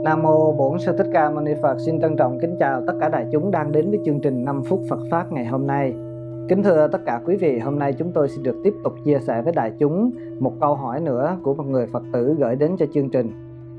Nam mô Bổn Sư Thích Ca Mâu Ni Phật. Xin trân trọng kính chào tất cả đại chúng đang đến với chương trình 5 phút Phật pháp ngày hôm nay. Kính thưa tất cả quý vị, hôm nay chúng tôi xin được tiếp tục chia sẻ với đại chúng một câu hỏi nữa của một người Phật tử gửi đến cho chương trình.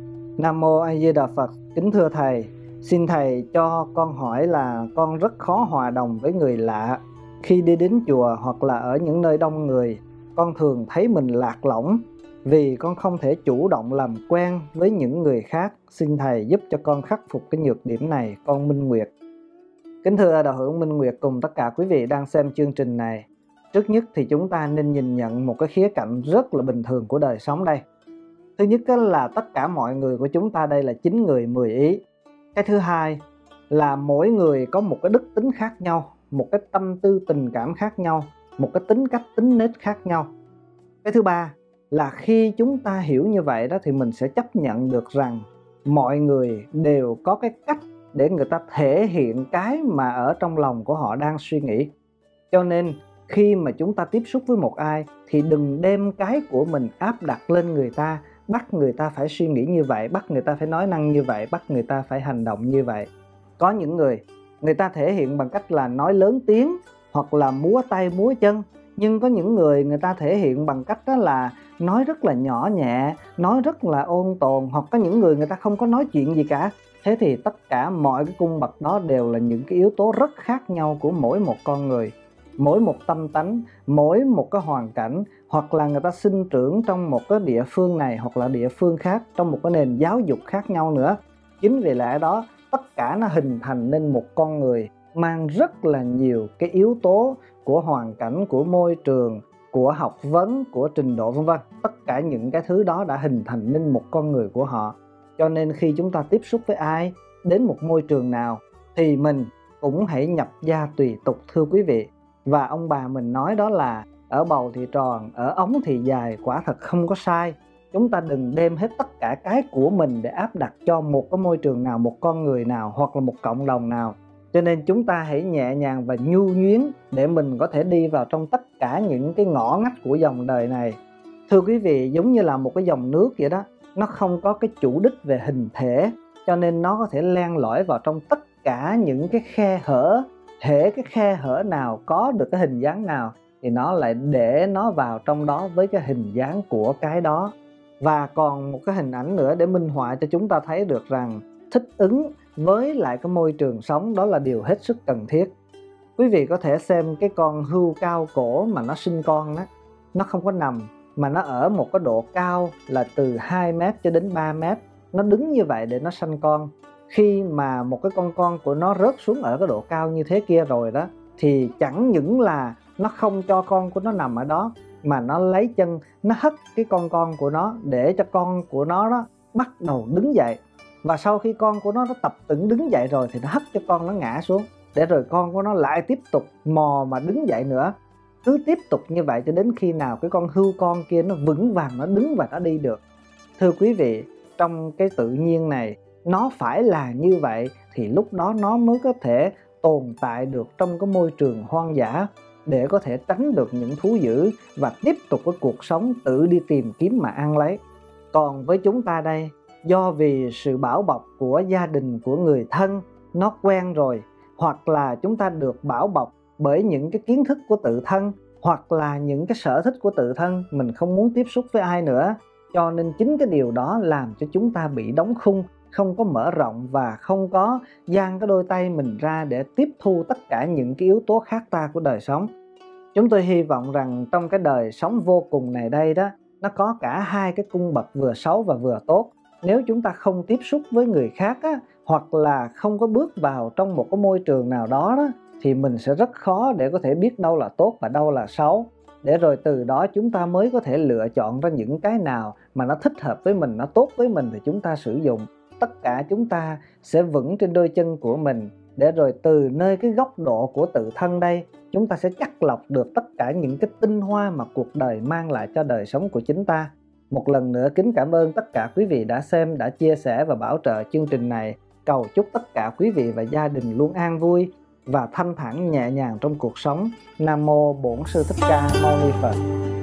Nam mô A Di Đà Phật. Kính thưa thầy, xin thầy cho con hỏi là con rất khó hòa đồng với người lạ. Khi đi đến chùa hoặc là ở những nơi đông người, con thường thấy mình lạc lõng vì con không thể chủ động làm quen với những người khác. Xin thầy giúp cho con khắc phục cái nhược điểm này, con Minh Nguyệt. Kính thưa đạo hữu Minh Nguyệt cùng tất cả quý vị đang xem chương trình này, trước nhất thì chúng ta nên nhìn nhận một cái khía cạnh rất là bình thường của đời sống đây. Thứ nhất là tất cả mọi người của chúng ta đây là 9 người 10 ý. Cái thứ hai là mỗi người có một cái đức tính khác nhau, một cái tâm tư tình cảm khác nhau, một cái tính cách tính nết khác nhau. Cái thứ ba là khi chúng ta hiểu như vậy đó thì mình sẽ chấp nhận được rằng mọi người đều có cái cách để người ta thể hiện cái mà ở trong lòng của họ đang suy nghĩ. Cho nên khi mà chúng ta tiếp xúc với một ai thì đừng đem cái của mình áp đặt lên người ta, bắt người ta phải suy nghĩ như vậy, bắt người ta phải nói năng như vậy, bắt người ta phải hành động như vậy. Có những người ta thể hiện bằng cách là nói lớn tiếng hoặc là múa tay múa chân. Nhưng có những người ta thể hiện bằng cách đó là nói rất là nhỏ nhẹ, nói rất là ôn tồn, hoặc có những người ta không có nói chuyện gì cả. Thế thì tất cả mọi cái cung bậc đó đều là những cái yếu tố rất khác nhau của mỗi một con người, mỗi một tâm tánh, mỗi một cái hoàn cảnh, hoặc là người ta sinh trưởng trong một cái địa phương này hoặc là địa phương khác, trong một cái nền giáo dục khác nhau nữa. Chính vì lẽ đó tất cả nó hình thành nên một con người mang rất là nhiều cái yếu tố của hoàn cảnh, của môi trường, của học vấn, của trình độ vân vân. Tất cả những cái thứ đó đã hình thành nên một con người của họ. Cho nên khi chúng ta tiếp xúc với ai, đến một môi trường nào thì mình cũng hãy nhập gia tùy tục, thưa quý vị. Và ông bà mình nói đó là ở bầu thì tròn, ở ống thì dài, quả thật không có sai. Chúng ta đừng đem hết tất cả cái của mình để áp đặt cho một cái môi trường nào, một con người nào hoặc là một cộng đồng nào. Cho nên chúng ta hãy nhẹ nhàng và nhu nhuyến để mình có thể đi vào trong tất cả những cái ngõ ngách của dòng đời này. Thưa quý vị, giống như là một cái dòng nước vậy đó, nó không có cái chủ đích về hình thể, cho nên nó có thể len lỏi vào trong tất cả những cái khe hở. Hễ cái khe hở nào có được cái hình dáng nào thì nó lại để nó vào trong đó với cái hình dáng của cái đó. Và còn một cái hình ảnh nữa để minh họa cho chúng ta thấy được rằng thích ứng với lại cái môi trường sống đó là điều hết sức cần thiết. Quý vị có thể xem cái con hươu cao cổ mà nó sinh con đó, nó không có nằm mà nó ở một cái độ cao là từ 2 mét cho đến 3 mét. Nó đứng như vậy để nó sanh con. Khi mà một cái con của nó rớt xuống ở cái độ cao như thế kia rồi đó, thì chẳng những là nó không cho con của nó nằm ở đó, mà nó lấy chân nó hất cái con của nó để cho con của nó đó bắt đầu đứng dậy. Và sau khi con của nó tập tưởng đứng dậy rồi thì nó hất cho con nó ngã xuống, để rồi con của nó lại tiếp tục mò mà đứng dậy nữa. Cứ tiếp tục như vậy cho đến khi nào cái con hươu con kia nó vững vàng, nó đứng và nó đi được. Thưa quý vị, trong cái tự nhiên này nó phải là như vậy thì lúc đó nó mới có thể tồn tại được trong cái môi trường hoang dã, để có thể tránh được những thú dữ và tiếp tục cái cuộc sống tự đi tìm kiếm mà ăn lấy. Còn với chúng ta đây, do vì sự bảo bọc của gia đình, của người thân nó quen rồi, hoặc là chúng ta được bảo bọc bởi những cái kiến thức của tự thân, hoặc là những cái sở thích của tự thân, mình không muốn tiếp xúc với ai nữa. Cho nên chính cái điều đó làm cho chúng ta bị đóng khung, không có mở rộng và không có dang cái đôi tay mình ra để tiếp thu tất cả những cái yếu tố khác ta của đời sống. Chúng tôi hy vọng rằng trong cái đời sống vô cùng này đây đó, nó có cả hai cái cung bậc vừa xấu và vừa tốt. Nếu chúng ta không tiếp xúc với người khác á, hoặc là không có bước vào trong một cái môi trường nào đó, thì mình sẽ rất khó để có thể biết đâu là tốt và đâu là xấu. Để rồi từ đó chúng ta mới có thể lựa chọn ra những cái nào mà nó thích hợp với mình, nó tốt với mình thì chúng ta sử dụng. Tất cả chúng ta sẽ vững trên đôi chân của mình, để rồi từ nơi cái góc độ của tự thân đây, chúng ta sẽ chắt lọc được tất cả những cái tinh hoa mà cuộc đời mang lại cho đời sống của chính ta. Một lần nữa kính cảm ơn tất cả quý vị đã xem, đã chia sẻ và bảo trợ chương trình này. Cầu chúc tất cả quý vị và gia đình luôn an vui và thanh thản nhẹ nhàng trong cuộc sống. Nam mô Bổn Sư Thích Ca Mâu Ni Phật.